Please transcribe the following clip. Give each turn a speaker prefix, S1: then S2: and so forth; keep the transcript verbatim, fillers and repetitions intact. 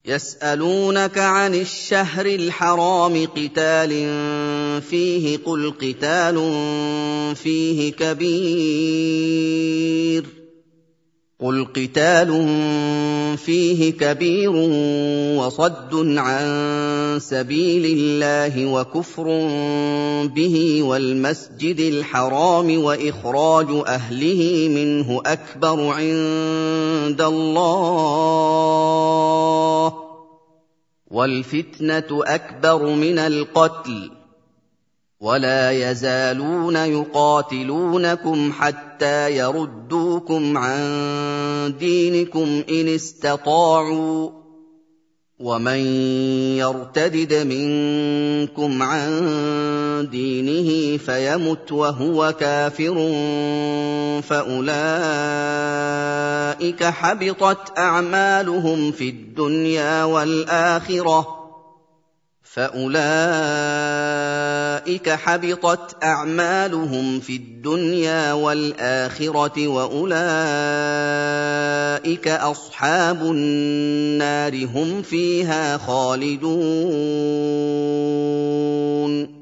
S1: يسألونك عن الشهر الحرام قتال فيه قل قتال فيه كبير قل قتال فيه كبير وصد عن سبيل الله وكفر به والمسجد الحرام وإخراج أهله منه أكبر عند الله والفتنة أكبر من القتل ولا يزالون يقاتلونكم حتى يردوكم عن دينكم إن استطاعوا ومن يرتدد منكم عن دينه فيمت وهو كافر فأولئك حبطت أعمالهم في الدنيا والآخرة فأولئك حبطت أعمالهم في الدنيا والآخرة وأولئك أصحاب النار هم فيها خالدون